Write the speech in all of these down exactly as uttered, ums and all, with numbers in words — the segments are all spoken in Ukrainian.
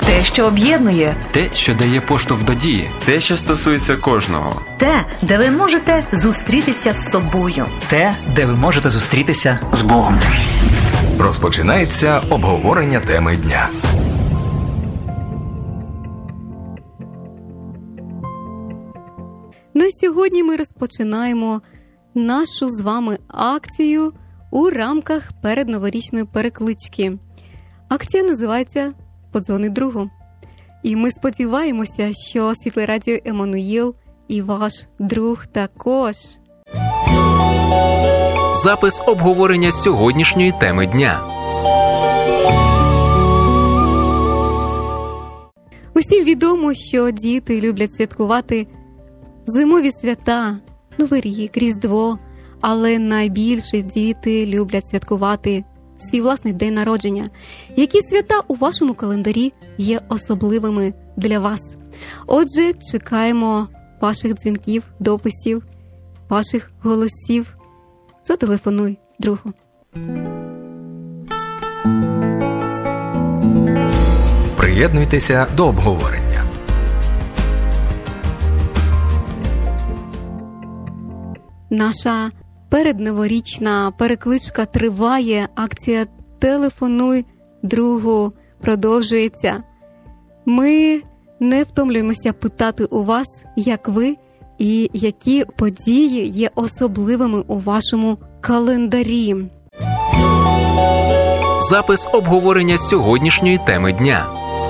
Те, що об'єднує. Те, що дає поштовх до дії. Те, що стосується кожного. Те, де ви можете зустрітися з собою. Те, де ви можете зустрітися з Богом. Розпочинається обговорення теми дня. Ну, сьогодні ми розпочинаємо нашу з вами акцію у рамках передноворічної переклички. Акція називається «Подзвони другу». І ми сподіваємося, що Світле Радіо Еммануїл і ваш друг також. Запис обговорення сьогоднішньої теми дня. Усім відомо, що діти люблять святкувати зимові свята, Новий рік, Різдво, але найбільше діти люблять святкувати свій власний день народження. Які свята у вашому календарі є особливими для вас? Отже, чекаємо ваших дзвінків, дописів, ваших голосів. Зателефонуй другу. Приєднуйтеся до обговорення. Наша передноворічна перекличка триває, акція «Телефонуй другу» продовжується. Ми не втомлюємося питати у вас, як ви і які події є особливими у вашому календарі. Запис обговорення сьогоднішньої теми дня.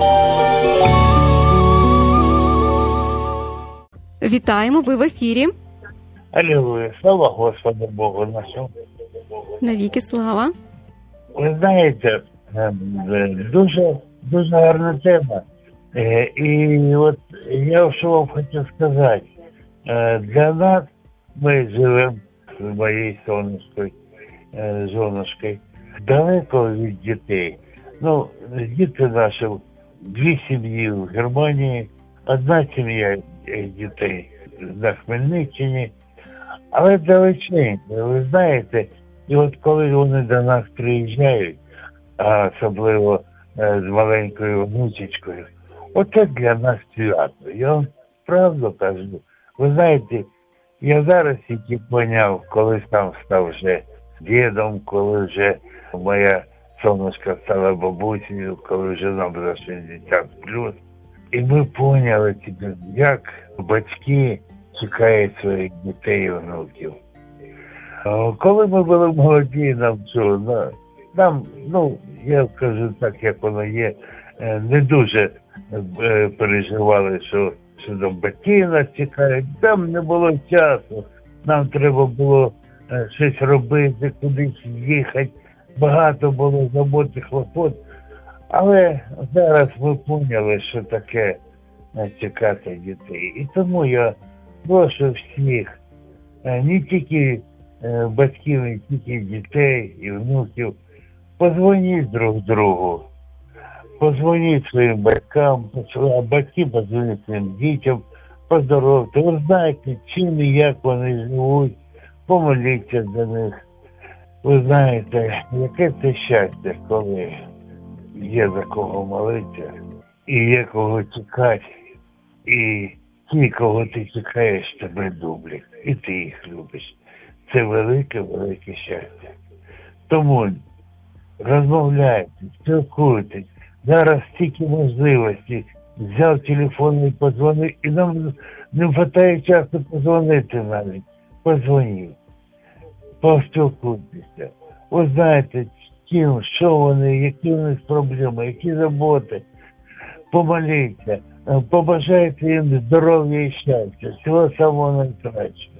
Вітаємо, ви в ефірі. Алілуя, слава Господу Богу нашому. Навіки слава. Ви знаєте, дуже, дуже гарна тема. І от я що вам хочу сказати. Для нас, ми живемо в моїй сонечкою, зоночкою, далеко від дітей. Ну, діти наші, дві сім'ї в Германії, одна сім'я дітей на Хмельниччині. Але далеченько, ви знаєте, і от коли вони до нас приїжджають, а особливо е, з маленькою внучечкою, оце для нас свято. Я вам правду кажу. Ви знаєте, я зараз тільки поняв, коли сам став вже дідом, коли вже моя сонечка стала бабусею, коли вже нам за шістдесят плюс. І ми поняли, як батьки чекають своїх дітей і внуків. Коли ми були молоді, нам що, нам, ну, я кажу так, як воно є, не дуже переживали, що, що там батьки нас чекають. Там не було часу, нам треба було щось робити, кудись їхати, багато було забот і хлопот. Але зараз ми поняли, що таке чекати дітей. І тому я прошу всіх, не тільки батьків, не тільки дітей і внуків, позвоніть друг другу, позвоніть своїм батькам, а батьки позвоніть своїм дітям, поздоровте. Ви знаєте, чим і як вони живуть, помоліться за них. Ви знаєте, яке це щастя, коли є за кого молитися, і є кого чекати, і ті, кого ти чекаєш, тебе люблять, і ти їх любиш. Це велике-велике щастя. Тому розмовляйте, спілкуйтесь. Зараз стільки можливостей. Взяв телефон і подзвонив, і нам не вистачає часу подзвонити навіть. Подзвоніть, поспілкуйтеся. Ви знаєте, ким, що вони, які у них проблеми, які заботи. Помоліться, побажайте їм здоров'я і щастя, всього самого найкращого.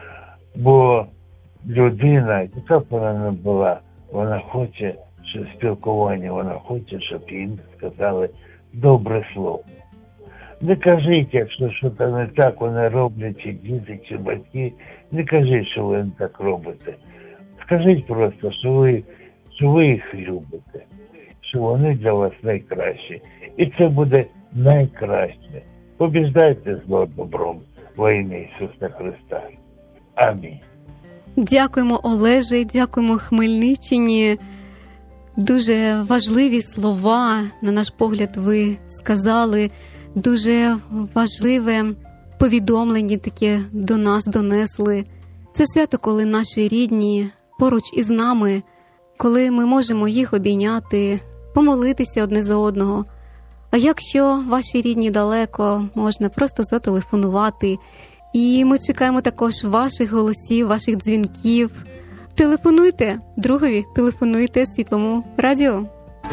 Бо людина, яка б вона не була, вона хоче що спілкування, вона хоче, щоб їм сказали добре слово. Не кажіть, якщо щось не так вони роблять, чи діти, чи батьки, не кажіть, що ви не так робите. Скажіть просто, що ви, що ви їх любите, що вони для вас найкращі. І це буде найкраще. Побіждайте зло добром во ім'я Ісуса Христа. Амінь. Дякуємо, Олеже, дякуємо Хмельниччині. Дуже важливі слова, на наш погляд, ви сказали. Дуже важливе повідомлення таке до нас донесли. Це свято, коли наші рідні поруч із нами, коли ми можемо їх обійняти, помолитися одне за одного. А якщо ваші рідні далеко, можна просто зателефонувати. І ми чекаємо також ваших голосів, ваших дзвінків. Телефонуйте, другові, телефонуйте Світлому радіо.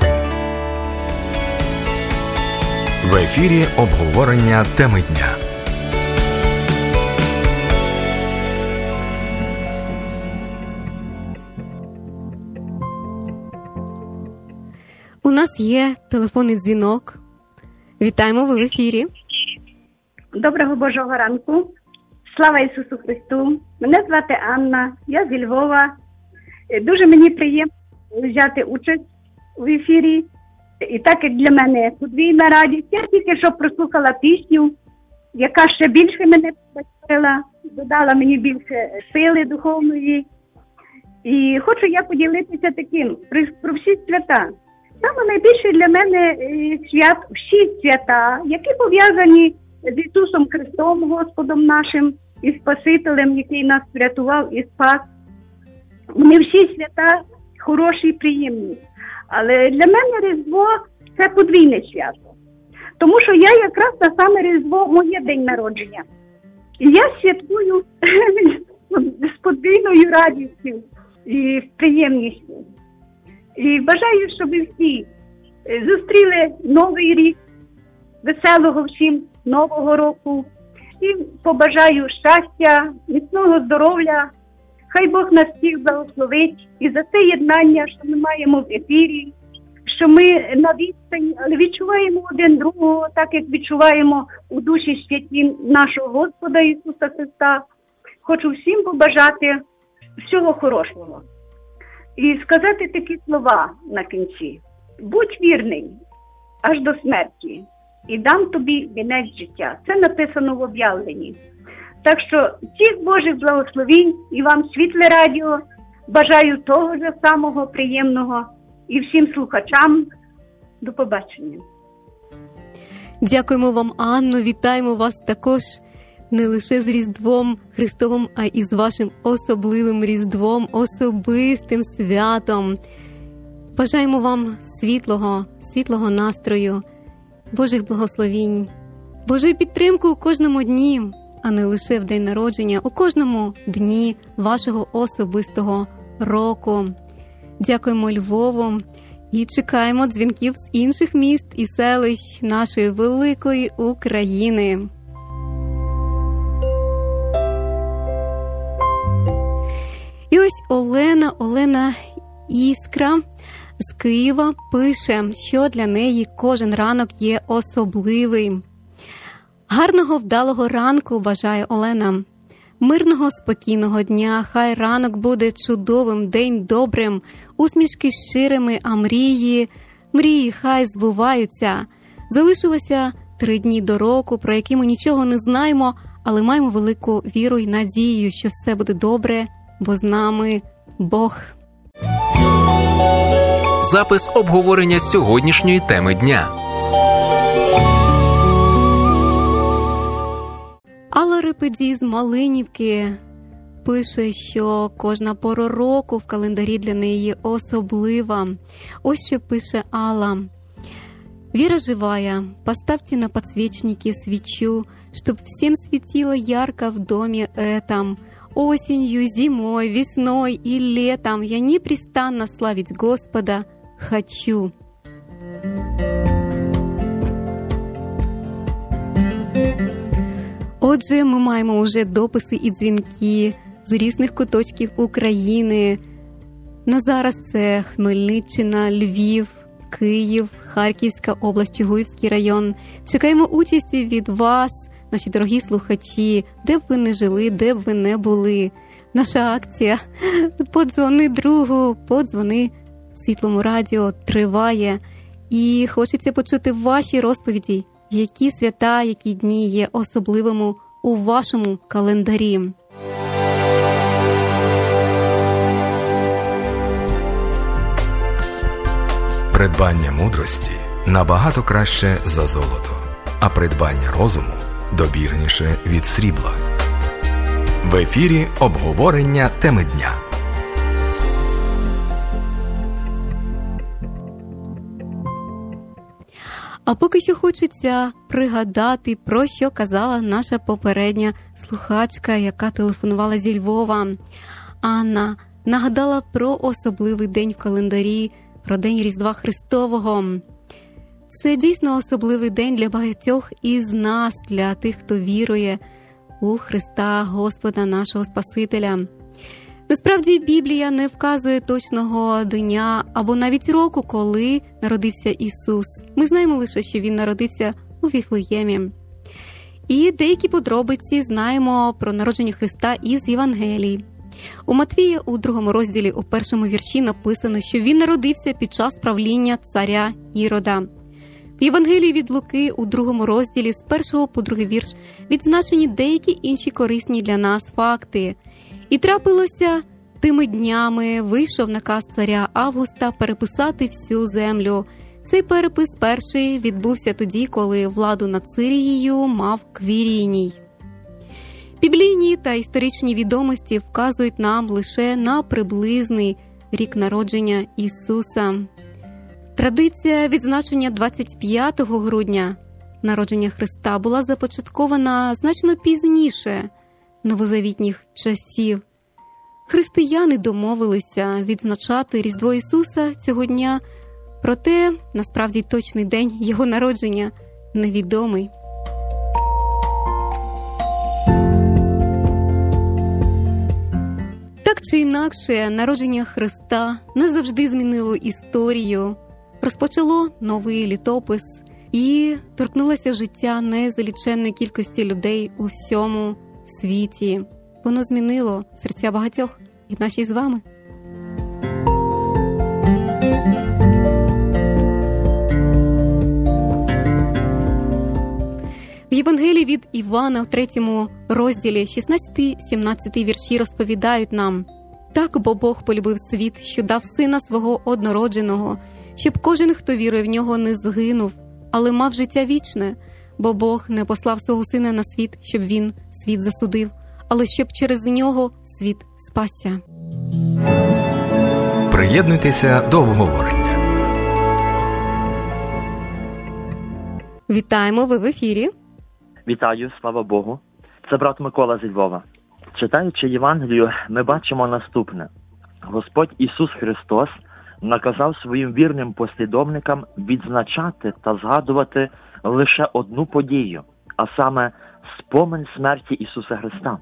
В ефірі обговорення теми дня. У нас є телефонний дзвінок. Вітаємо, ви в ефірі. Доброго Божого ранку. Слава Ісусу Христу. Мене звати Анна, я зі Львова. Дуже мені приємно взяти участь у ефірі. І так як для мене подвійна радість, я тільки що прослухала пісню, яка ще більше мене побачила, додала мені більше сили духовної. І хочу я поділитися таким про, про всі свята. Саме найбільше для мене свят, всі свята, які пов'язані з Ісусом Христом, Господом нашим і Спасителем, який нас врятував і спас. Вони всі свята хороші і приємні. Але для мене Різдво – це подвійне свято. Тому що я якраз на саме Різдво, моє день народження. І я святкую з подвійною радістю і приємністю. І бажаю, щоб всі зустріли Новий рік, веселого всім Нового року. Всім побажаю щастя, міцного здоров'я. Хай Бог нас всіх благословить і за це єднання, що ми маємо в ефірі, що ми на відстані, але відчуваємо один другого, так як відчуваємо у душі святі нашого Господа Ісуса Христа. Хочу всім побажати всього хорошого. І сказати такі слова на кінці. Будь вірний аж до смерті і дам тобі вінець життя. Це написано в об'явленні. Так що всіх Божих благословінь і вам, Світле радіо, бажаю того ж самого приємного і всім слухачам. До побачення. Дякуємо вам, Анно, вітаємо вас також не лише з Різдвом Христовим, а і з вашим особливим Різдвом, особистим святом. Бажаємо вам світлого, світлого настрою, Божих благословінь, Божої підтримки у кожному дні, а не лише в день народження, у кожному дні вашого особистого року. Дякуємо Львову і чекаємо дзвінків з інших міст і селищ нашої великої України. І ось Олена, Олена Іскра з Києва пише, що для неї кожен ранок є особливий. Гарного, вдалого ранку бажає Олена. Мирного, спокійного дня, хай ранок буде чудовим, день добрим, усмішки щирими, а мрії, мрії хай збуваються. Залишилося три дні до року, про які ми нічого не знаємо, але маємо велику віру і надію, що все буде добре, бо з нами Бог. Запис обговорення сьогоднішньої теми дня. Алла Репеді з Малинівки пише, що кожна пора року в календарі для неї особлива. Ось що пише Алла. «Вера живая, поставьте на подсвечнике свечу, чтоб всем светило ярко в доме этом. Осенью, зимой, весной и летом я непрестанно славить Господа хочу». Отже, ми маємо уже дописи і дзвінки з різних куточків України. На зараз це Хмельниччина, Львів, Київ, Харківська область, Чугуївський район. Чекаємо участі від вас, наші дорогі слухачі, де б ви не жили, де б ви не були. Наша акція «Подзвони другу, подзвони Світлому радіо» триває. І хочеться почути ваші розповіді, які свята, які дні є особливими у вашому календарі. Придбання мудрості набагато краще за золото, а придбання розуму добірніше від срібла. В ефірі обговорення теми дня. А поки що хочеться пригадати, про що казала наша попередня слухачка, яка телефонувала зі Львова. Анна нагадала про особливий день в календарі, про День Різдва Христового. Це дійсно особливий день для багатьох із нас, для тих, хто вірує у Христа, Господа нашого Спасителя. Насправді, Біблія не вказує точного дня або навіть року, коли народився Ісус. Ми знаємо лише, що Він народився у Віфлеємі. І деякі подробиці знаємо про народження Христа із Євангелій. У Матвія у другому розділі, у першому вірші написано, що Він народився під час правління царя Ірода. В Євангелії від Луки у другому розділі з першого по другий вірш відзначені деякі інші корисні для нас факти. І трапилося, тими днями вийшов наказ царя Августа переписати всю землю. Цей перепис перший відбувся тоді, коли владу над Сирією мав Квіріній. Біблійні та історичні відомості вказують нам лише на приблизний рік народження Ісуса. Традиція відзначення двадцять п'ятого грудня народження Христа була започаткована значно пізніше новозавітніх часів. Християни домовилися відзначати Різдво Ісуса цього дня, проте насправді точний день Його народження невідомий. Так чи інакше, народження Христа назавжди змінило історію, розпочало новий літопис і торкнулося життя незаліченної кількості людей у всьому світі. Воно змінило серця багатьох, і наші з вами. В Євангелії від Івана у третьому розділі шістнадцятий-сімнадцятий вірші розповідають нам: «Так бо Бог полюбив світ, що дав Сина Свого однородженого, щоб кожен, хто вірує в Нього, не згинув, але мав життя вічне. Бо Бог не послав Свого Сина на світ, щоб Він світ засудив, але щоб через Нього світ спасся». Приєднуйтеся до обговорення. Вітаємо, ви в ефірі. Вітаю, слава Богу. Це брат Микола зі Львова. Читаючи Євангелію, ми бачимо наступне. Господь Ісус Христос наказав своїм вірним послідовникам відзначати та згадувати лише одну подію, а саме спомин смерті Ісуса Христа.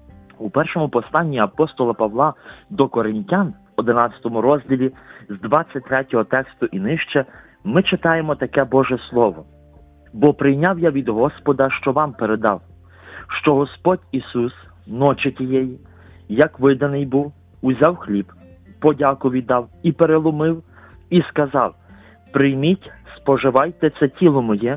У першому посланні апостола Павла до Коринтян, одинадцятому розділі, з двадцять третього тексту і нижче, ми читаємо таке Боже Слово. «Бо прийняв я від Господа, що вам передав, що Господь Ісус ночі тієї, як виданий був, узяв хліб, подяку віддав і переломив, і сказав: прийміть, споживайте це тіло моє,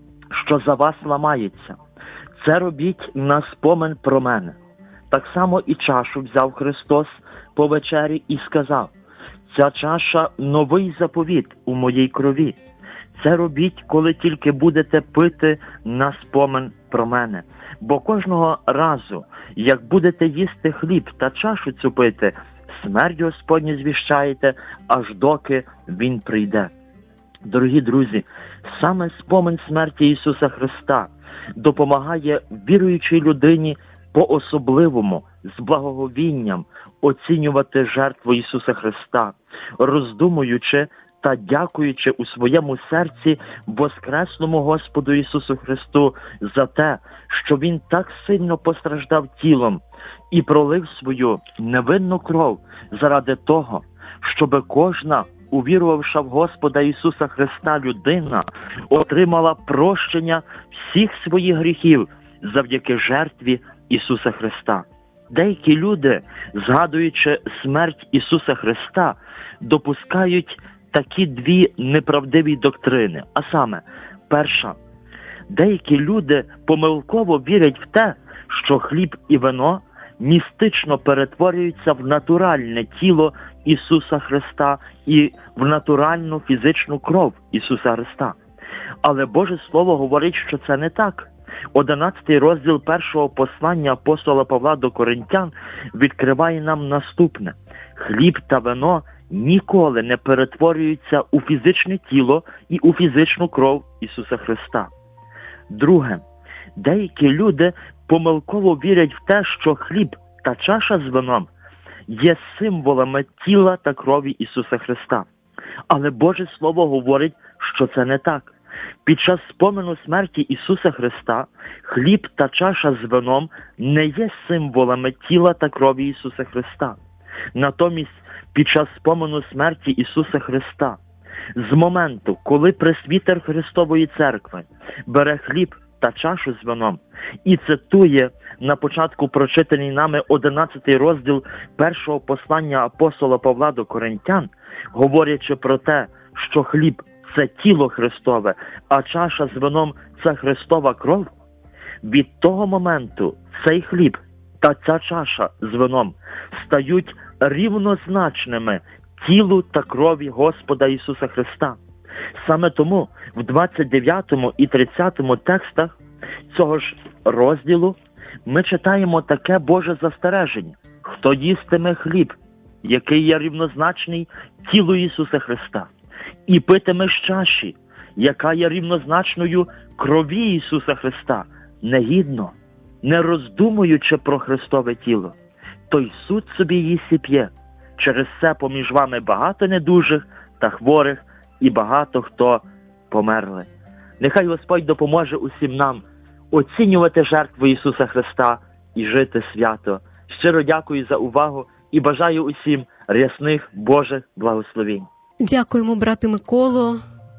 що за вас ламається. Це робіть на спомин про мене. Так само і чашу взяв Христос по вечері і сказав: ця чаша – новий заповіт у моїй крові. Це робіть, коли тільки будете пити на спомин про мене. Бо кожного разу, як будете їсти хліб та чашу цю пити, смерть Господню звіщаєте, аж доки Він прийде». Дорогі друзі, саме спомин смерті Ісуса Христа допомагає віруючій людині по-особливому, з благоговінням оцінювати жертву Ісуса Христа, роздумуючи та дякуючи у своєму серці воскреслому Господу Ісусу Христу за те, що Він так сильно постраждав тілом і пролив свою невинну кров заради того, щоби кожна, увірувавша в Господа Ісуса Христа людина, отримала прощення всіх своїх гріхів завдяки жертві Ісуса Христа. Деякі люди, згадуючи смерть Ісуса Христа, допускають такі дві неправдиві доктрини. А саме, перша, деякі люди помилково вірять в те, що хліб і вино містично перетворюються в натуральне тіло Ісуса Христа і в натуральну фізичну кров Ісуса Христа. Але Боже Слово говорить, що це не так. Одинадцятий розділ першого послання апостола Павла до Коринтян відкриває нам наступне. Хліб та вино ніколи не перетворюються у фізичне тіло і у фізичну кров Ісуса Христа. Друге. Деякі люди помилково вірять в те, що хліб та чаша з вином є символами тіла та крові Ісуса Христа. Але Боже Слово говорить, що це не так. Під час спомину смерті Ісуса Христа хліб та чаша з вином не є символами тіла та крові Ісуса Христа. Натомість, під час спомину смерті Ісуса Христа, з моменту, коли пресвітер Христової Церкви бере хліб та чашу з вином і цитує на початку прочитаний нами одинадцятий розділ першого послання апостола Павла до Коринтян, говорячи про те, що хліб – це тіло Христове, а чаша з вином – це Христова кров, від того моменту цей хліб та ця чаша з вином стають рівнозначними тілу та крові Господа Ісуса Христа. Саме тому в двадцять дев'ятому і тридцятому текстах цього ж розділу ми читаємо таке Боже застереження. Хто їстиме хліб, який є рівнозначний тілу Ісуса Христа, і питиме з чаші, яка є рівнозначною крові Ісуса Христа, негідно, не роздумуючи про Христове тіло, той суд собі їсть п'є. Через це поміж вами багато недужих та хворих, і багато хто померли. Нехай Господь допоможе усім нам оцінювати жертву Ісуса Христа і жити свято. Щиро дякую за увагу і бажаю усім рясних Божих благословень. Дякуємо, брате Миколо.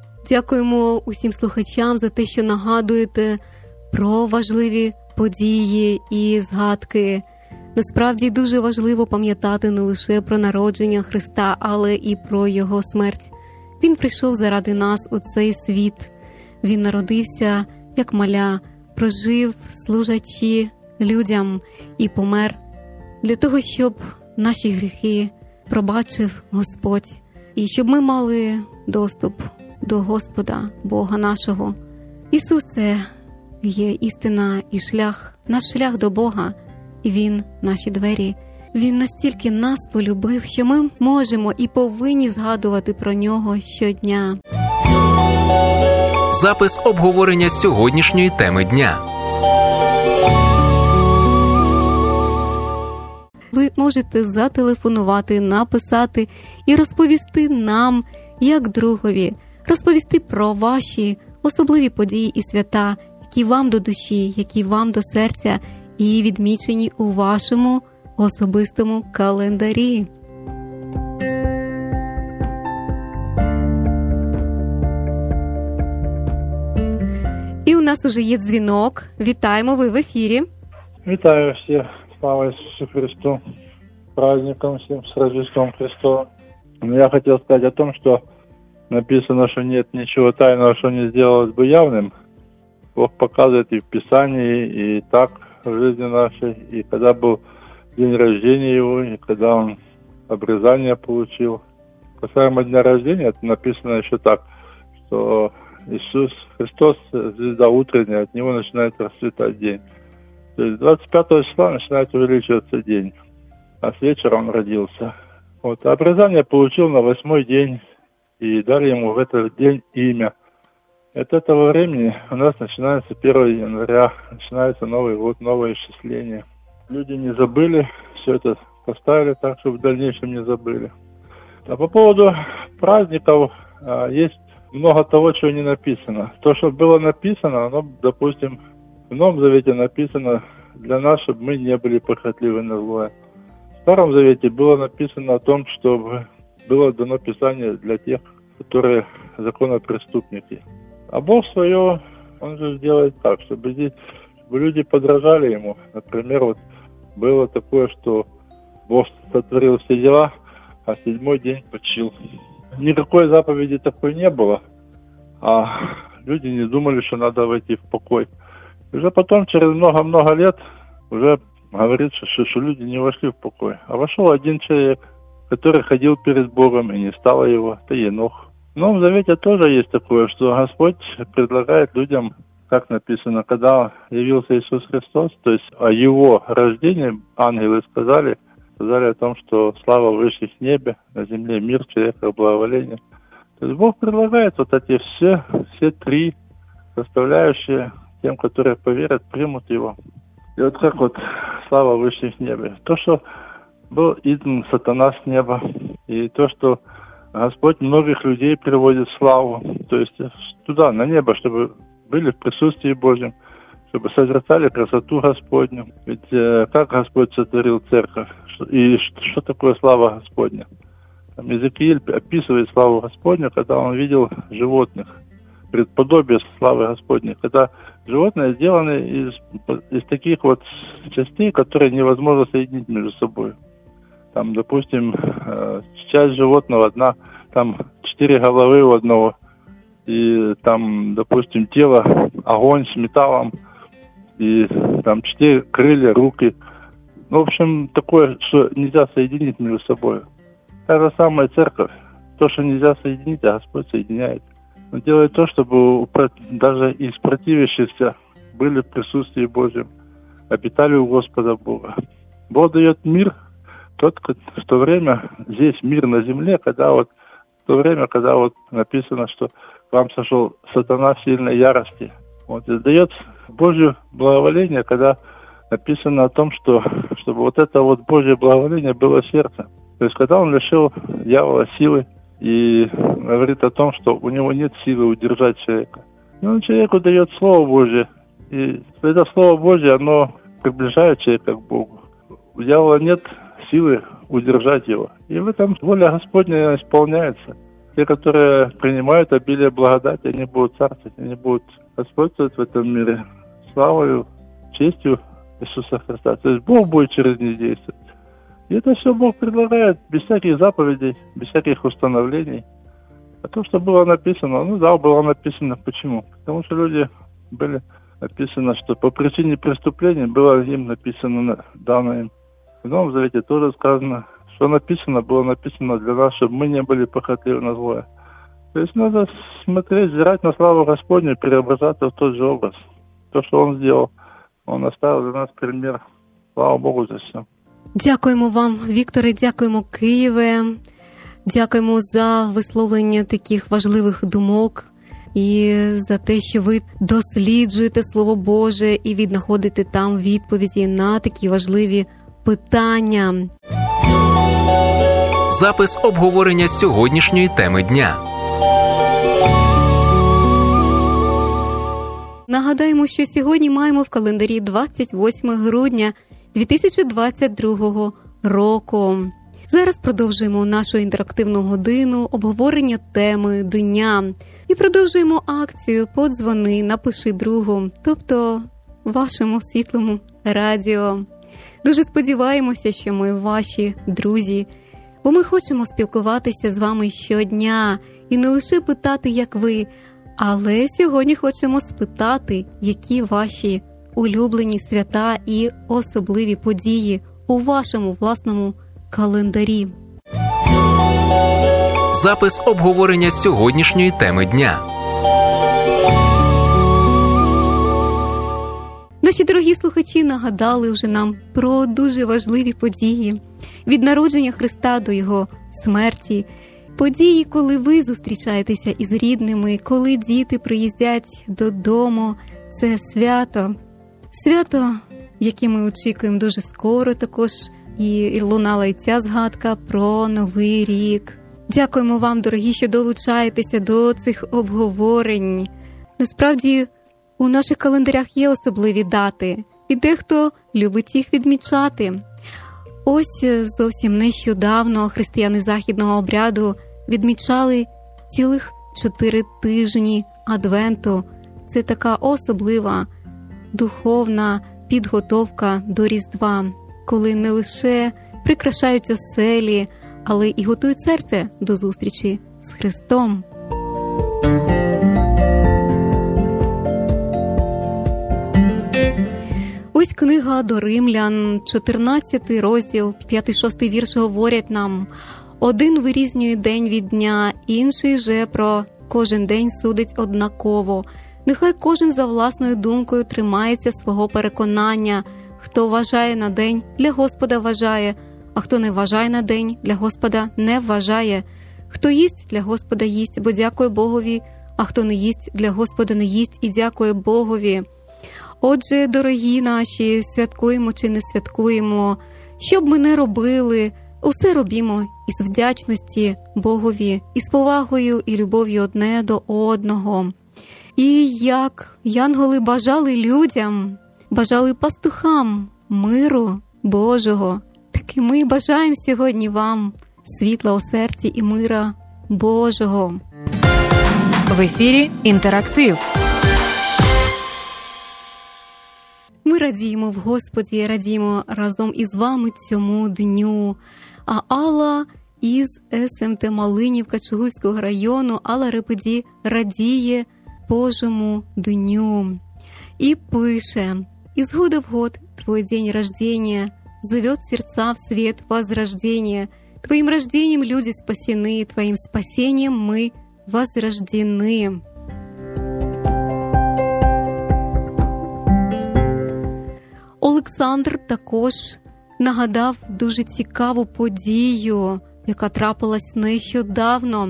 Дякуємо усім слухачам за те, що нагадуєте про важливі події і згадки. Насправді дуже важливо пам'ятати не лише про народження Христа, але і про Його смерть. Він прийшов заради нас у цей світ. Він народився як маля, прожив, служачи людям, і помер для того, щоб наші гріхи пробачив Господь. І щоб ми мали доступ до Господа, Бога нашого. Ісус – це є істина і шлях, наш шлях до Бога. І Він – наші двері. Він настільки нас полюбив, що ми можемо і повинні згадувати про Нього щодня. Запис обговорення сьогоднішньої теми дня. Ви можете зателефонувати, написати і розповісти нам, як другові, розповісти про ваші особливі події і свята, які вам до душі, які вам до серця, і відмічені у вашому особистому календарі. І у нас уже є дзвінок. Вітаємо, ви в ефірі. Вітаю всіх. Слава Ісусу Христу. Праздником всем, с Рождеством Христовым. Я хотел сказать о том, что написано, что нет ничего тайного, что не сделалось бы явным. Бог показывает и в Писании, и так в жизни нашей, и когда был день рождения его, и когда он обрезание получил. Касаемо дня рождения, это написано еще так, что Иисус Христос, звезда утренняя, от него начинает расцветать день. То есть двадцать пятого числа начинает увеличиваться день, а с вечера он родился. Вот, а обрезание получил на восьмой день, и дали ему в этот день имя. И от этого времени у нас начинается первого января, начинается Новый год, новое исчисление. Люди не забыли, все это поставили так, чтобы в дальнейшем не забыли. А по поводу праздников, а, есть много того, чего не написано. То, что было написано, оно, допустим, в Новом Завете написано для нас, чтобы мы не были похотливы на злое. В Старом Завете было написано о том, чтобы было дано Писание для тех, которые законопреступники. А Бог свое, Он же делает так, чтобы здесь, чтобы люди подражали Ему. Например, вот было такое, что Бог сотворил все дела, а седьмой день почил. Никакой заповеди такой не было, а люди не думали, что надо войти в покой. И уже потом, через много-много лет, уже говорится, что, что люди не вошли в покой. А вошел один человек, который ходил перед Богом и не стало его, это Енох. В Новом Завете тоже есть такое, что Господь предлагает людям, как написано, когда явился Иисус Христос, то есть о Его рождении ангелы сказали, сказали о том, что слава в высших небе, на земле мир, человека благоволение. То есть Бог предлагает вот эти все, все три составляющие тем, которые поверят, примут Его. И вот как вот слава в высших небе. То, что был изгнан сатана с неба, и то, что Господь многих людей приводит в славу, то есть туда, на небо, чтобы были в присутствии Божьем, чтобы созерцали красоту Господню. Ведь э, как Господь сотворил церковь, и что, что такое слава Господня? Там Иезекииль описывает славу Господню, когда он видел животных, предподобие славы Господней, когда животные сделаны из, из таких вот частей, которые невозможно соединить между собой. Там, допустим, часть животного одна, там четыре головы у одного, и там, допустим, тело, огонь с металлом, и там четыре крылья, руки. Ну, в общем, такое, что нельзя соединить между собой. Та же самая церковь. То, что нельзя соединить, а Господь соединяет. Он делает то, чтобы даже из противящихся были в присутствии Божьем, обитали у Господа Бога. Бог дает мир, тот, в то время, здесь мир на земле, когда вот, в то время, когда вот написано, что к вам сошел сатана в сильной ярости. Вот, и дает Божье благоволение, когда написано о том, что, чтобы вот это вот Божье благоволение было в сердце. То есть, когда он лишил дьявола силы и говорит о том, что у него нет силы удержать человека. И он человеку дает Слово Божье. И это Слово Божье, оно приближает человека к Богу. У дьявола нет силы удержать его. И в этом воля Господня исполняется. Те, которые принимают обилие благодати, они будут царствовать, они будут господствовать в этом мире славою, честью Иисуса Христа. То есть Бог будет через них действовать. И это все Бог предлагает без всяких заповедей, без всяких установлений. А то, что было написано, ну да, было написано. Почему? Потому что люди были написано, что по причине преступления было им написано, дано им. В Новом Завете тоже сказано, что написано, было написано для нас, чтобы мы не были похотливы на злое. То есть надо смотреть, взирать на славу Господню и преображаться в тот же образ. То, что Он сделал, Он оставил для нас пример. Слава Богу за все. Дякуємо вам, Вікторе, дякуємо, Києве, дякуємо за висловлення таких важливих думок і за те, що ви досліджуєте Слово Боже і віднаходите там відповіді на такі важливі питання. Запис обговорення сьогоднішньої теми дня. Нагадаємо, що сьогодні маємо в календарі двадцять восьме грудня дві тисячі двадцять другого року. Зараз продовжуємо нашу інтерактивну годину обговорення теми дня. І продовжуємо акцію «Подзвони, напиши другу», тобто вашому світлому радіо. Дуже сподіваємося, що ми ваші друзі, бо ми хочемо спілкуватися з вами щодня і не лише питати, як ви, але сьогодні хочемо спитати, які ваші улюблені свята і особливі події у вашому власному календарі. Запис обговорення сьогоднішньої теми дня. Наші дорогі слухачі нагадали вже нам про дуже важливі події. Від народження Христа до Його смерті. Події, коли ви зустрічаєтеся із рідними, коли діти приїздять додому. Це свято. Свято, яке ми очікуємо дуже скоро також. І лунала і ця згадка про Новий рік. Дякуємо вам, дорогі, що долучаєтеся до цих обговорень. Насправді, у наших календарях є особливі дати, і дехто любить їх відмічати. Ось зовсім нещодавно християни західного обряду відмічали цілих чотири тижні Адвенту. Це така особлива духовна підготовка до Різдва, коли не лише прикрашають оселі, але і готують серце до зустрічі з Христом. Ось книга до Римлян, чотирнадцятий розділ, п'ятий-шостий вірш говорять нам: «Один вирізнює день від дня, інший же про кожен день судить однаково. Нехай кожен за власною думкою тримається свого переконання. Хто вважає на день, для Господа вважає, а хто не вважає на день, для Господа не вважає. Хто їсть, для Господа їсть, бо дякує Богові, а хто не їсть, для Господа не їсть і дякує Богові». Отже, дорогі наші, святкуємо чи не святкуємо, що б ми не робили, усе робімо із вдячності Богові, із повагою і любов'ю одне до одного. І як янголи бажали людям, бажали пастухам миру Божого, так і ми бажаємо сьогодні вам світла у серці і мира Божого. В ефірі «Інтерактив». Ми радіємо в Господі, радіємо разом із вами цьому дню. А Алла із ес ем те Малинівка Чугуївського району, Алла Репеді, радіє Божому дню. І пише: «Из года в год твой день рождения зовет сердца в свет возрождения. Твоим рождением люди спасены, твоим спасением мы возрождены». Олександр також нагадав дуже цікаву подію, яка трапилась нещодавно.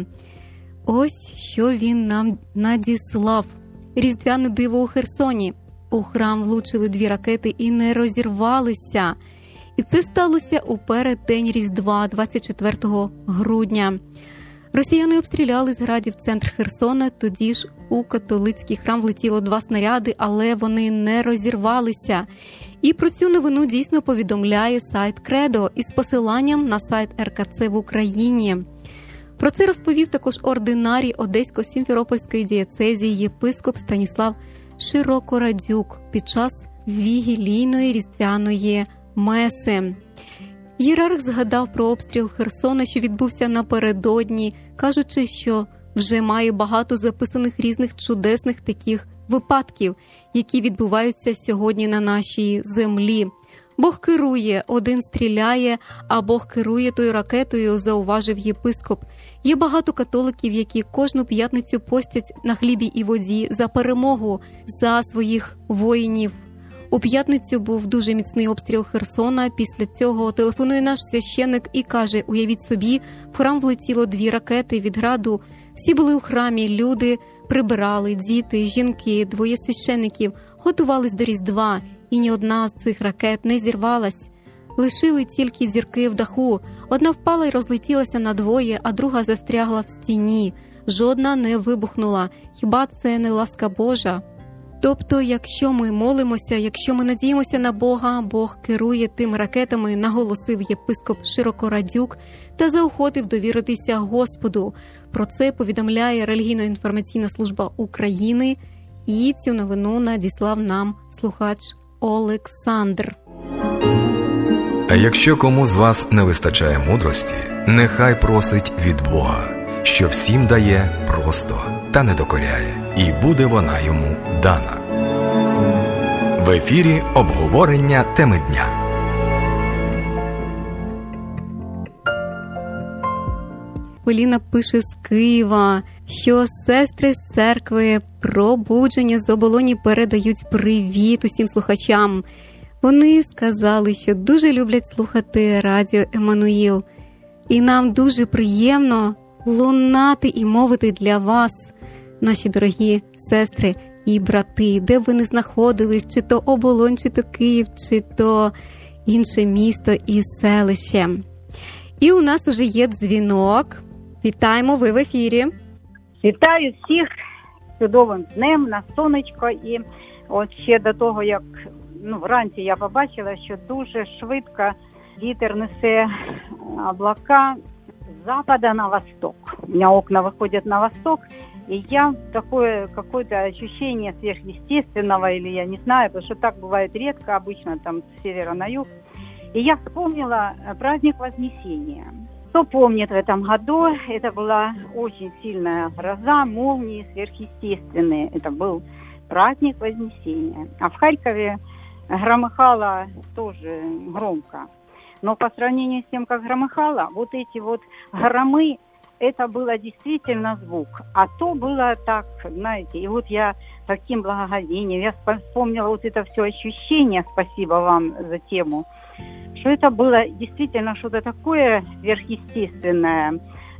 Ось що він нам надіслав. Різдвяне диво у Херсоні. У храм влучили дві ракети і не розірвалися. І це сталося у переддень Різдва, двадцять четвертого грудня. Росіяни обстріляли з градів центр Херсона, тоді ж у католицький храм влетіло два снаряди, але вони не розірвалися. І про цю новину дійсно повідомляє сайт Кредо із посиланням на сайт ер ка це в Україні. Про це розповів також ординарій Одесько-Сімферопольської дієцезії єпископ Станіслав Широкорадюк під час вігілійної різдвяної меси. Єрарх згадав про обстріл Херсона, що відбувся напередодні, кажучи, що вже має багато записаних різних чудесних таких випадків, які відбуваються сьогодні на нашій землі. Бог керує, один стріляє, а Бог керує тою ракетою, зауважив єпископ. Є багато католиків, які кожну п'ятницю постять на хлібі і воді за перемогу, за своїх воїнів. У п'ятницю був дуже міцний обстріл Херсона. Після цього телефонує наш священник і каже: уявіть собі, в храм влетіло дві ракети від граду. Всі були у храмі, люди прибирали, діти, жінки, двоє священиків готувались до Різдва, і ні одна з цих ракет не зірвалась. Лишили тільки зірки в даху. Одна впала і розлетілася надвоє, а друга застрягла в стіні. Жодна не вибухнула. Хіба це не ласка Божа? Тобто, якщо ми молимося, якщо ми надіємося на Бога, Бог керує тими ракетами, наголосив єпископ Широкорадюк та заохотив довіритися Господу. Про це повідомляє релігійно-інформаційна служба України, і цю новину надіслав нам слухач Олександр. А якщо кому з вас не вистачає мудрості, нехай просить від Бога, що всім дає просто та не докоряє, і буде вона йому дана. В ефірі обговорення теми дня. Поліна пише з Києва, що сестри з церкви Пробудження з Оболоні передають привіт усім слухачам. Вони сказали, що дуже люблять слухати радіо Еммануїл. І нам дуже приємно лунати і мовити для вас, наші дорогі сестри і брати, де б ви не знаходились, чи то Оболонь, чи то Київ, чи то інше місто і селище. І у нас уже є дзвінок. Вітаємо, ви в ефірі. Вітаю всіх з чудовим днем, на сонечко. І от ще до того, як ну, вранці я побачила, що дуже швидко вітер несе облака с запада на восток. У меня окна выходят на восток, и я такое какое-то ощущение сверхъестественного, или я не знаю, потому что так бывает редко, обычно там с севера на юг. И я вспомнила праздник Вознесения. Кто помнит, в этом году это была очень сильная гроза, молнии сверхъестественные. Это был праздник Вознесения. А в Харькове громыхало тоже громко. Но по сравнению с тем, как громыхало, вот эти вот громы, это было действительно звук. А то было так, знаете, и вот я таким благоговением, я вспомнила вот это все ощущение, спасибо вам за тему, что это было действительно что-то такое сверхъестественное,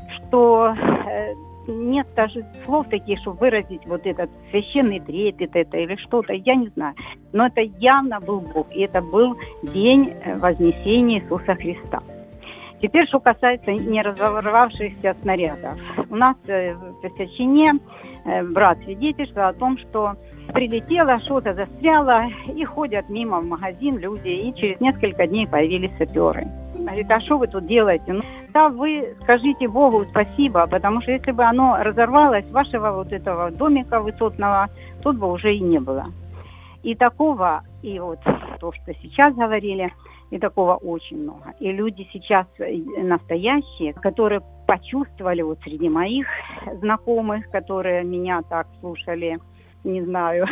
что э, нет даже слов таких, чтобы выразить вот этот священный трепет это или что-то, я не знаю. Но это явно был Бог, и это был день вознесения Иисуса Христа. Теперь, что касается не разорвавшихся снарядов. У нас в Песочине брат свидетельствовал о том, что прилетело, что-то застряло, и ходят мимо в магазин люди, и через несколько дней появились саперы. Говорит, а что вы тут делаете? Ну, да вы скажите Богу спасибо, потому что если бы оно разорвалось, вашего вот этого домика высотного, тут бы уже и не было. И такого, и вот то, что сейчас говорили, и такого очень много. И люди сейчас настоящие, которые почувствовали вот среди моих знакомых, которые меня так слушали, не знаю,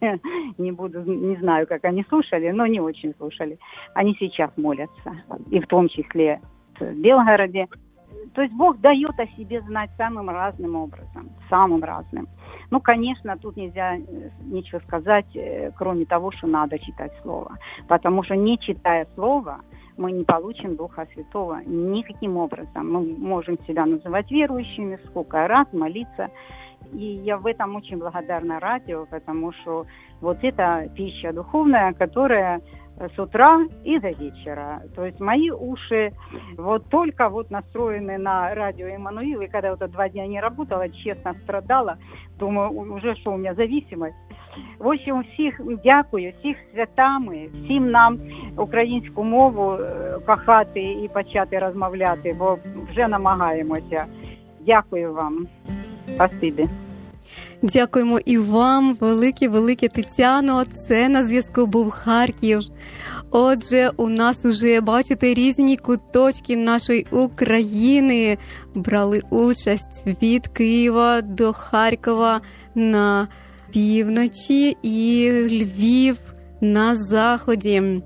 не буду, не знаю, как они слушали, но не очень слушали. Они сейчас молятся, и в том числе в Белгороде. То есть Бог дает о себе знать самым разным образом, самым разным. Ну, конечно, тут нельзя ничего сказать, кроме того, что надо читать Слово. Потому что не читая Слово, мы не получим Духа Святого никаким образом. Мы можем себя называть верующими, сколько раз молиться. И я в этом очень благодарна радио, потому что вот это пища духовная, которая с утра и до вечера. То есть мои уши вот только вот настроены на радио Эммануил, и когда вот два дня не работала, честно страдала, думаю, уже что у меня зависимость. В общем, всіх дякую, всіх святами, всім нам українську мову кохати і почати розмовляти, бо вже намагаємося. Дякую вам. Спасибі. Дякуємо і вам, велике-велике Тетяно. Це на зв'язку був Харків. Отже, у нас уже, бачите, різні куточки нашої України брали участь від Києва до Харкова на півночі і Львів на заході.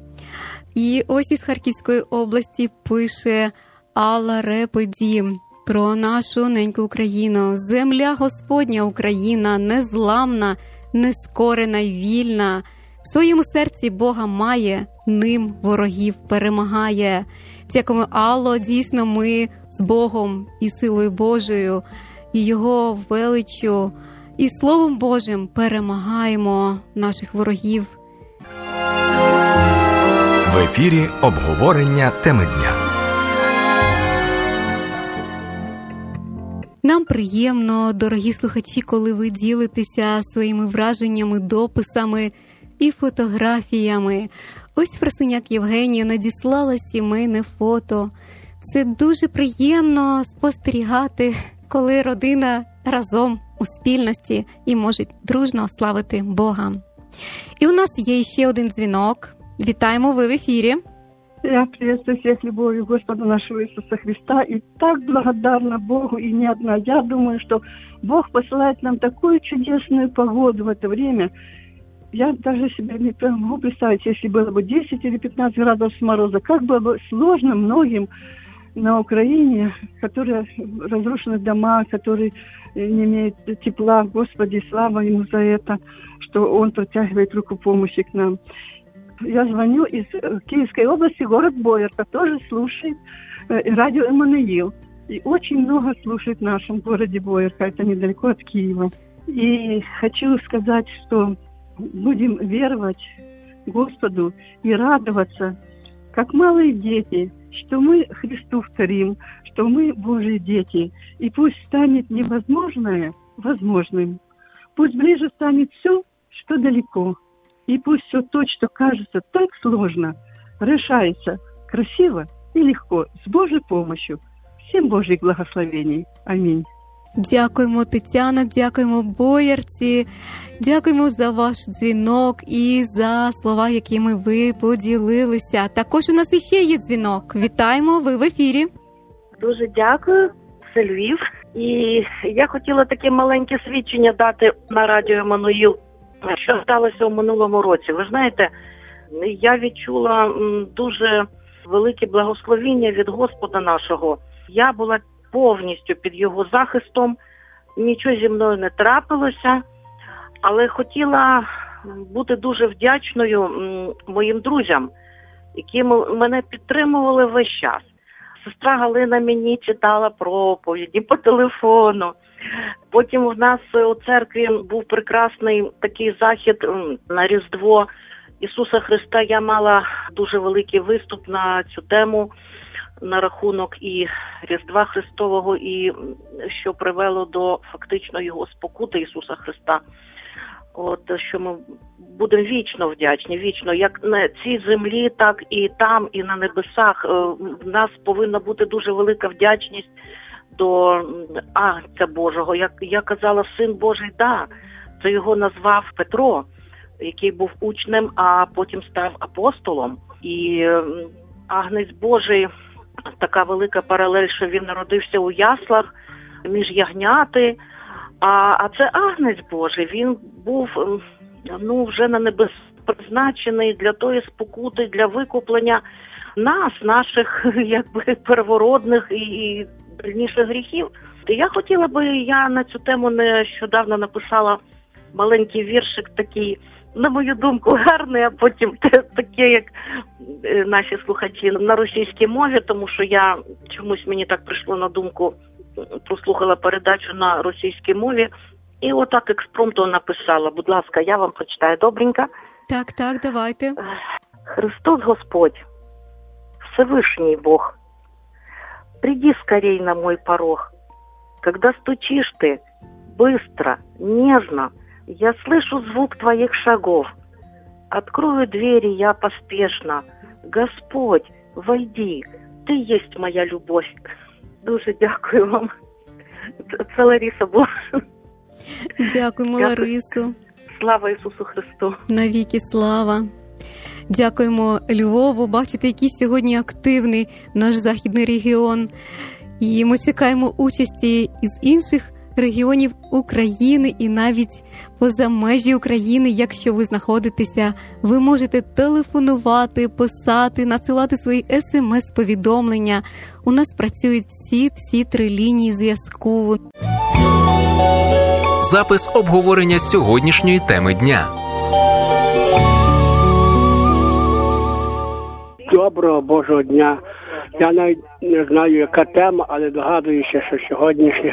І ось із Харківської області пише Алла Репеді про нашу неньку Україну. Земля Господня Україна, незламна, нескорена й вільна. В своєму серці Бога має, ним ворогів перемагає. Дякуємо, Алло, дійсно ми з Богом і силою Божою, і Його величчю, і Словом Божим перемагаємо наших ворогів. В ефірі обговорення теми дня. Нам приємно, дорогі слухачі, коли ви ділитеся своїми враженнями, дописами і фотографіями. Ось Фросиняк Євгенія надіслала сімейне фото. Це дуже приємно спостерігати, коли родина разом у спільності і може дружно славити Бога. І у нас є ще один дзвінок. Вітаємо, ви в ефірі. Я приветствую всех любовью Господа нашего Иисуса Христа и так благодарна Богу, и не одна. Я думаю, что Бог посылает нам такую чудесную погоду в это время. Я даже себе не могу представить, если было бы десять или пятнадцать градусов мороза, как было бы сложно многим на Украине, которые разрушены дома, которые не имеют тепла. Господи, слава Ему за это, что Он протягивает руку помощи к нам. Я звоню из Киевской области, город Боярка, тоже слушает радио Эммануил. И очень много слушает в нашем городе Боярка, это недалеко от Киева. И хочу сказать, что будем веровать Господу и радоваться, как малые дети, что мы Христу вторим, что мы Божьи дети. И пусть станет невозможное возможным. Пусть ближе станет все, что далеко. И пусть все то, что кажется так сложно, решается красиво и легко, с Божьей помощью. Всем Божьих благословений. Аминь. Дякуємо, Тетяна, дякуємо, Боярці, дякуємо за ваш дзвінок і за слова, якими ви поділилися. Також у нас іще є дзвінок. Вітаємо, ви в ефірі. Дуже дякую, це Львів. І я хотіла таке маленьке свідчення дати на радіо Еммануїл, що сталося у минулому році. Ви знаєте, я відчула м, дуже велике благословіння від Господа нашого. Я була повністю під його захистом, нічого зі мною не трапилося, але хотіла бути дуже вдячною м, моїм друзям, які м- мене підтримували весь час. Сестра Галина мені читала проповіді по телефону. Потім у нас у церкві був прекрасний такий захід м, на Різдво Ісуса Христа. Я мала дуже великий виступ на цю тему, на рахунок і Різдва Христового, і що привело до фактично його спокути Ісуса Христа. От, що ми будемо вічно вдячні, вічно, як на цій землі, так і там, і на небесах. В нас повинна бути дуже велика вдячність до Агнця Божого. Як я казала, Син Божий, да, це його назвав Петро, який був учнем, а потім став апостолом. І Агнець Божий, така велика паралель, що він народився у яслах між ягняти. А, а це Агнець Божий, він був ну, вже на небес призначений для тої спокути, для викуплення нас, наших якби первородних і, і дрібніших гріхів. І я хотіла би, я на цю тему нещодавно написала маленький віршик такий, на мою думку, гарний, а потім таке, як наші слухачі на російській мові, тому що я чомусь мені так прийшло на думку, прослухала передачу на російській мові, і отак експромтом написала. Будь ласка, я вам прочитаю добренько. Так, так, давайте. Христос Господь, Всевышний Бог, приди скорей на мой порог. Когда стучишь ты, быстро, нежно, я слышу звук твоих шагов. Открою двери я поспешно. Господь, войди, ты есть моя любовь. Дуже дякую вам. Це Лариса була. Дякуємо, Ларису. Слава Ісусу Христу. Навіки слава. Дякуємо Львову. Бачите, який сьогодні активний наш західний регіон. І ми чекаємо участі із інших регіонів України і навіть поза межі України. Якщо ви знаходитеся, ви можете телефонувати, писати, надсилати свої смс-повідомлення. У нас працюють всі-всі три лінії зв'язку. Запис обговорення сьогоднішньої теми дня. Доброго Божого дня. Я навіть не знаю, яка тема, але догадуюся, що сьогоднішній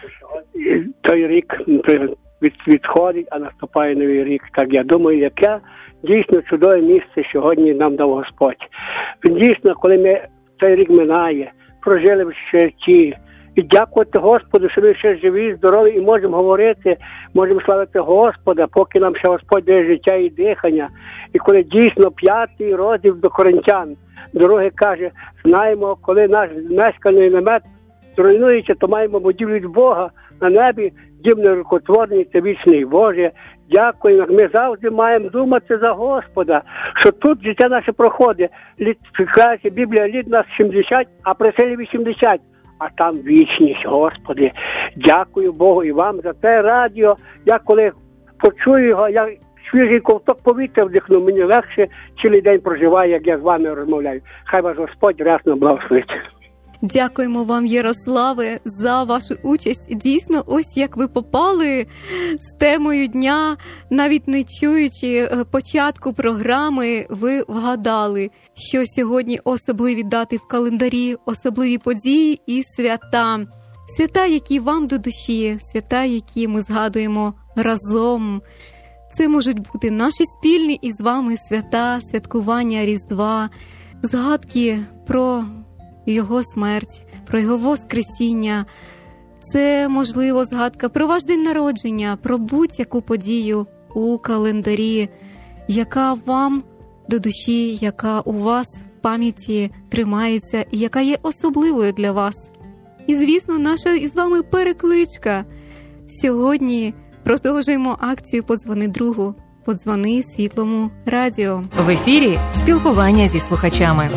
той рік відходить, а наступає новий рік. Так я думаю, яке дійсно чудове місце сьогодні нам дав Господь. Він дійсно, коли ми цей рік минає, прожили в житті, і дякувати Господу, що ми ще живі, здорові і можемо говорити, можемо славити Господа, поки нам ще Господь дає життя і дихання. І коли дійсно п'ятий розділ до Коринтян, дороги каже, знаємо, коли наш мешкальний намет зруйнується, то маємо будівлю від Бога на небі, дім нерукотворний, це вічний. Боже, дякуємо. Ми завжди маємо думати за Господа, що тут життя наше проходить. Каже Біблія, літ нас сімдесят, а при селі вісімдесят. А там вічність, Господи. Дякую Богу і вам за те радіо. Я коли почую його, я свіжий ковток повітря вдихну, мені легше цілий день проживає, як я з вами розмовляю. Хай вас Господь рясно благословить. Дякуємо вам, Ярославе, за вашу участь. Дійсно, ось як ви попали з темою дня, навіть не чуючи початку програми, ви вгадали, що сьогодні особливі дати в календарі, особливі події і свята. Свята, які вам до душі, свята, які ми згадуємо разом. Це можуть бути наші спільні із вами свята, святкування Різдва, згадки про Його смерть, про Його воскресіння. Це, можливо, згадка про ваш день народження, про будь-яку подію у календарі, яка вам до душі, яка у вас в пам'яті тримається і яка є особливою для вас. І, звісно, наша із вами перекличка. Сьогодні продовжуємо акцію «Подзвони другу». Подзвони Світлому радіо. В ефірі спілкування зі слухачами.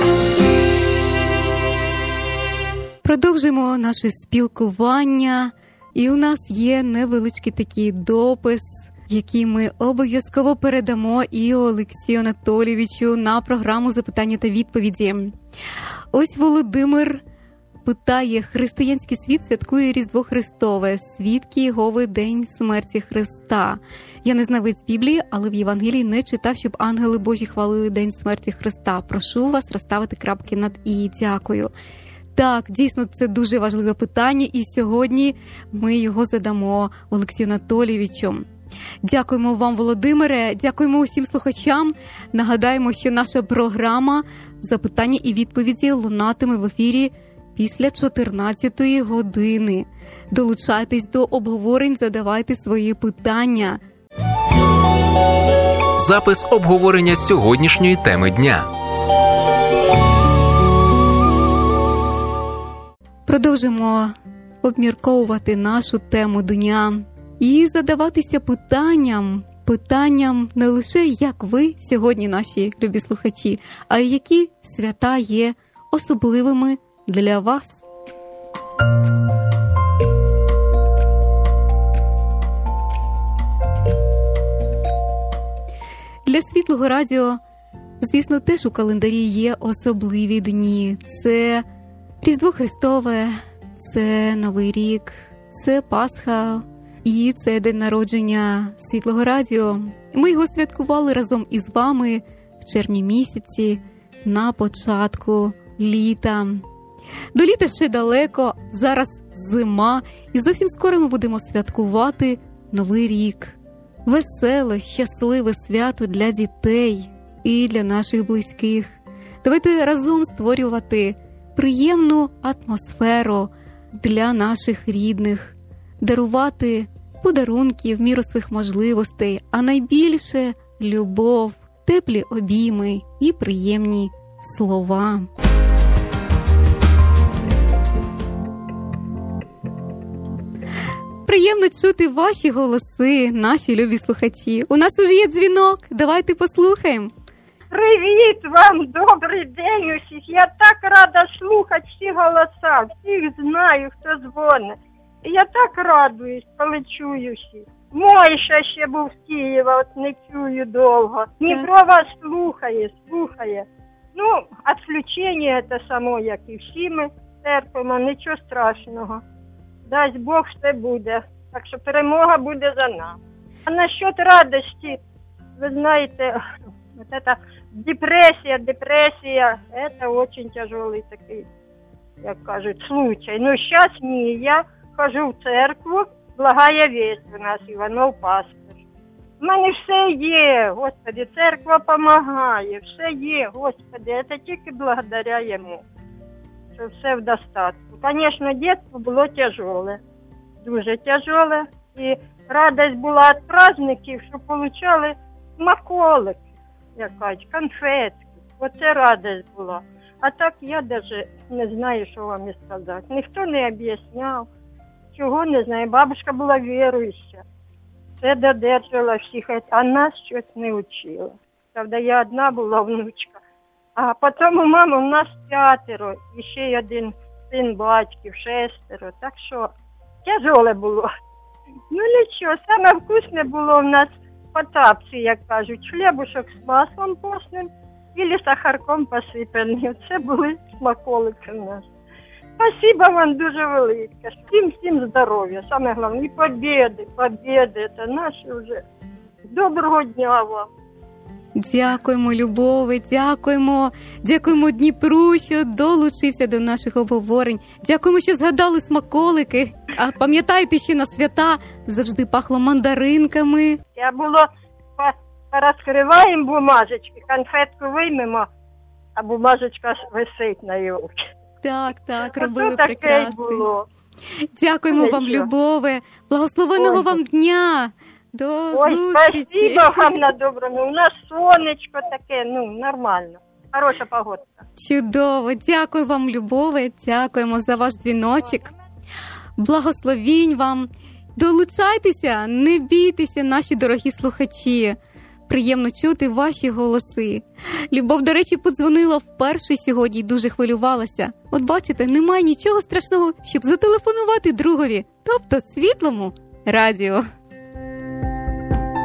Продовжуємо наше спілкування. І у нас є невеличкий такий допис які ми обов'язково передамо і Олексію Анатолійовичу на програму запитання та відповіді. Ось Володимир питає: християнський світ святкує Різдво Христове, свідки Єгови День смерті Христа. Я не знавець Біблії, але в Євангелії не читав, щоб ангели Божі хвалили День смерті Христа. Прошу вас розставити крапки над «і». Дякую. Так, дійсно, це дуже важливе питання, і сьогодні ми його задамо Олексію Анатолійовичу. Дякуємо вам, Володимире, дякуємо усім слухачам. Нагадаємо, що наша програма «Запитання і відповіді» лунатиме в ефірі після чотирнадцятої години. Долучайтесь до обговорень, задавайте свої питання. Запис обговорення сьогоднішньої теми дня. Продовжимо обмірковувати нашу тему дня і задаватися питанням, питанням не лише як ви сьогодні, наші любі слухачі, а й які свята є особливими для вас. Для Світлого радіо, звісно, теж у календарі є особливі дні. Це Різдво Христове, це Новий рік, це Пасха і це день народження Світлого радіо. Ми його святкували разом із вами в червні місяці на початку літа. До літа ще далеко, зараз зима, і зовсім скоро ми будемо святкувати Новий рік. Веселе, щасливе свято для дітей і для наших близьких. Давайте разом створювати приємну атмосферу для наших рідних, дарувати подарунки в міру своїх можливостей, а найбільше – любов, теплі обійми і приємні слова. Приємно чути ваші голоси, наші любі слухачі. У нас уже є дзвінок, давайте послухаємо. Привіт вам, добрий день усіх. Я так рада слухати всі голоса, всіх знаю, хто дзвонить. Я так радуюсь, коли чую всіх. Мойша ще був з Києва, от не чую довго. Дніпро вас слухає, слухає. Ну, відключення це само, як і всі ми терпимо, нічого страшного. Дасть Бог, все буде. Так що перемога буде за нами. А насчет радості, ви знаєте, вот это депрессия, депрессия, это очень тяжелый такой, як кажуть, случай. Ну, сейчас не, я хожу в церкву, благая весть у нас, Іванов пастор. У мене все є, Господи, церква допомагає, все є, Господи, це тільки благодаря йому, що все в достатку. Звісно, дитинство було тяжеле, дуже тяжеле, і радість була від праздників, що отримали смаколики, якась, конфетки, оце радість була. А так я навіть не знаю, що вам і сказати. Ніхто не об'ясняв, чого не знаю. Бабушка була віруюча, все додержала всіх, а нас щось не вчила. Правда, я одна була внучка. А потім у мами у нас п'ятеро, і ще один син батьків, шестеро. Так що тяжеле було. Ну нічого, саме вкусне було в нас по тапці, як кажуть, хлібушок з маслом постним і сахарком посипаний. Це були смаколики в нас. Спасибо вам дуже велике. Всім, всім здоров'я. Саме головне, і побєди, побєди. Це наші вже. Доброго дня вам. Дякуємо, Любові, дякуємо. Дякуємо Дніпру, що долучився до наших обговорень. Дякуємо, що згадали смаколики. А пам'ятаєте, що на свята завжди пахло мандаринками. Я було, порозкриваємо бумажечки, конфетку виймемо, а бумажечка висить на юбці. Так, так, робили прекрасно. Дякуємо Ой, вам, що? Любове. Благословеного Ой, вам дня. До Ой, зустрічі. спасибо вам на доброму. У нас сонечко таке, ну, нормально. Хороша погодка. Чудово. Дякую вам, Любове. Дякуємо за ваш дзвіночок. Благословінь вам. Долучайтеся, не бійтеся, наші дорогі слухачі. Приємно чути ваші голоси. Любов, до речі, подзвонила вперше сьогодні і дуже хвилювалася. От бачите, немає нічого страшного, щоб зателефонувати другові, тобто Світлому радіо.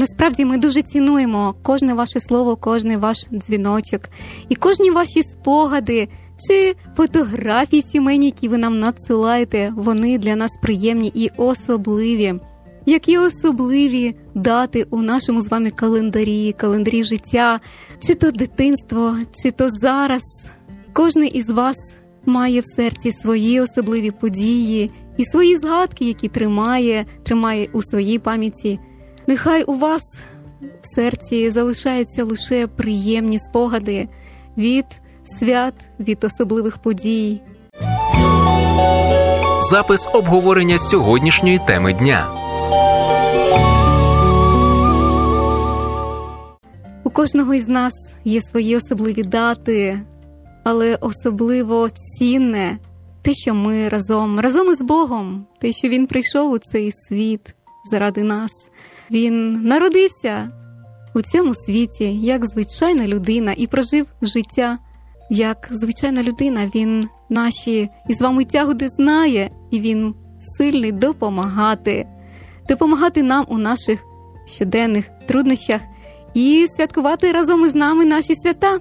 Насправді ми дуже цінуємо кожне ваше слово, кожний ваш дзвіночок і кожні ваші спогади чи фотографії сімейні, які ви нам надсилаєте. Вони для нас приємні і особливі. Які особливі дати у нашому з вами календарі, календарі життя, чи то дитинство, чи то зараз. Кожний із вас має в серці свої особливі події і свої згадки, які тримає, тримає у своїй пам'яті. Нехай у вас в серці залишаються лише приємні спогади від свят, від особливих подій. Запис обговорення сьогоднішньої теми дня. У кожного із нас є свої особливі дати, але особливо цінне те, що ми разом, разом із Богом, те, що Він прийшов у цей світ заради нас. Він народився у цьому світі як звичайна людина і прожив життя як звичайна людина. Він наші із вами тяготи знає, і Він сильний допомагати. Допомагати нам у наших щоденних труднощах і святкувати разом із нами наші свята.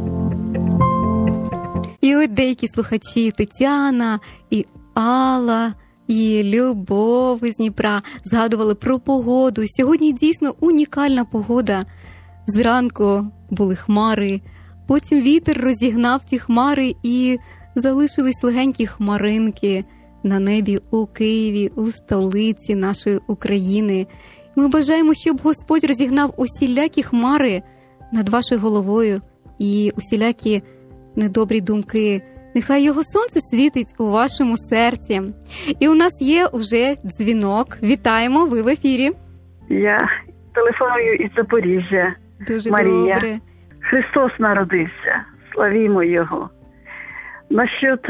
І от деякі слухачі, Тетяна, і Алла, і Любов із Дніпра згадували про погоду. Сьогодні дійсно унікальна погода. Зранку були хмари, потім вітер розігнав ті хмари і залишились легенькі хмаринки на небі у Києві, у столиці нашої України. Ми бажаємо, щоб Господь розігнав усілякі хмари над вашою головою і усілякі недобрі думки. Нехай Його сонце світить у вашому серці. І у нас є уже дзвінок. Вітаємо, ви в ефірі. Я телефоную із Запоріжжя. Дуже Марія. добре. Христос народився. Славімо Його. Насчет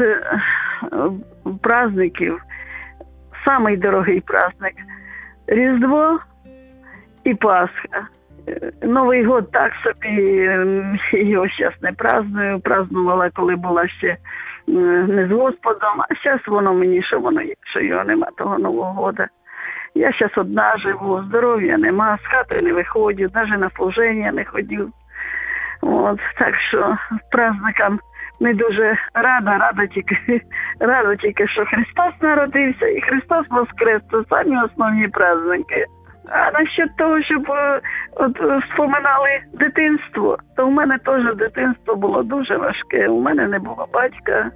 праздників, самий дорогий праздник – Різдво і Пасха. Новий год так собі, його зараз не праздную, празднувала, коли була ще не з Господом, а зараз воно мені, що воно є, що його нема, того Нового года. Я зараз одна живу, здоров'я нема, з хати не виходжу, навіть на служення не ходю. От, так що праздникам не дуже рада, рада тільки, рада тільки, що Христос народився і Христос воскрес, це самі основні праздники. А насчет того, щоб от, вспоминали дитинство, то в мене теж дитинство було дуже важке. У мене не було батька,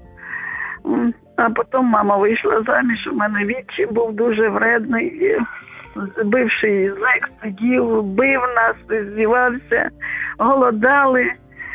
а потім мама вийшла заміж, у мене відчим був дуже вредний, бивший зек сидів, бив нас, здівався, голодали.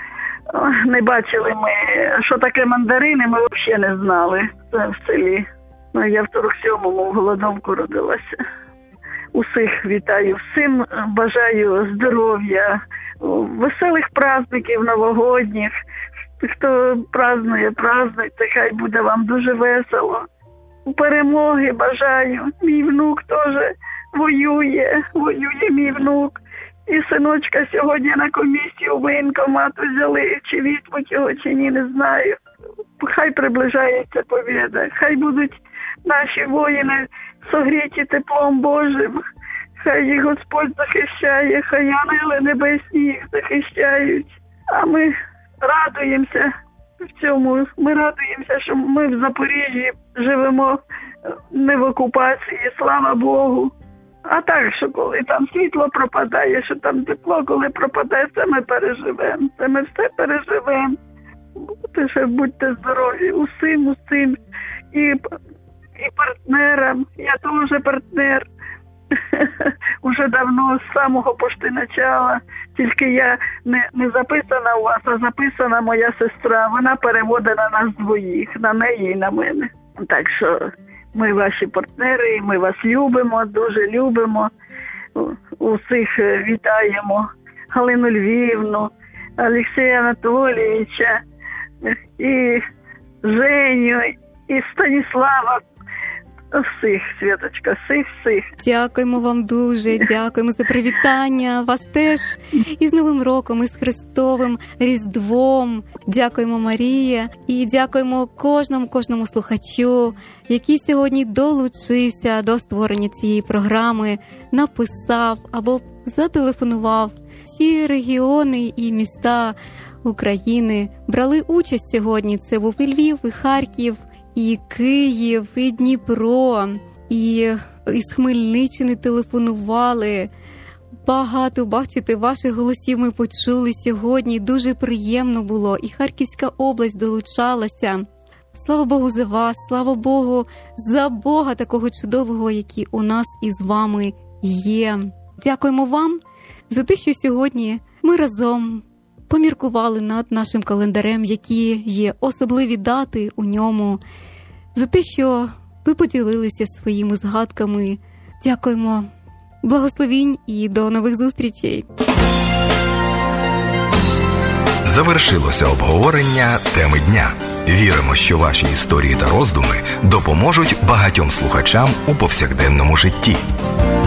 Не бачили ми, що таке мандарини, ми взагалі не знали в селі. Ну, я в сорок сьомому в голодовку родилася. Усіх вітаю, всім бажаю здоров'я, веселих праздників новогодніх. Хто празднує, празднуйте, хай буде вам дуже весело. Перемоги бажаю. Мій внук теж воює, воює мій внук. І синочка сьогодні на комісію воєнкомат взяли, чи візьмуть його, чи ні, не знаю. Хай приближається побєда, хай будуть наші воїни согріті теплом Божим, хай їх Господь захищає, хай ангели небесні їх захищають. А ми радуємося в цьому, ми радуємося, що ми в Запоріжжі живемо не в окупації, слава Богу. А так, що коли там світло пропадає, що там тепло, коли пропадає, це ми переживемо, це ми все переживемо. Будьте, будьте здорові, усім, усім. І, і партнерам, я теж партнер. Уже давно, з самого пошти начала, тільки я не, не записана у вас, а записана моя сестра. Вона переводить на нас двоїх, на неї і на мене. Так що ми ваші партнери, ми вас любимо, дуже любимо. Усіх вітаємо. Галину Львівну, Олексія Анатолійовича, і Женю, і Станіслава Всіх, Світочка, всіх, всіх. Дякуємо вам дуже, дякуємо за привітання. Вас теж із Новим роком, із Христовим Різдвом. Дякуємо, Марія, і дякуємо кожному, кожному слухачу, який сьогодні долучився до створення цієї програми, написав або зателефонував. Всі регіони і міста України брали участь сьогодні. Це був і Львів, і Харків, і Київ, і Дніпро, і із Хмельниччини телефонували. Багато, бачите, ваших голосів ми почули сьогодні. Дуже приємно було. І Харківська область долучалася. Слава Богу за вас, слава Богу за Бога такого чудового, який у нас із вами є. Дякуємо вам за те, що сьогодні ми разом поміркували над нашим календарем, які є особливі дати у ньому, за те, що ви поділилися своїми згадками. Дякуємо. Благословінь і до нових зустрічей. Завершилося обговорення теми дня. Віримо, що ваші історії та роздуми допоможуть багатьом слухачам у повсякденному житті.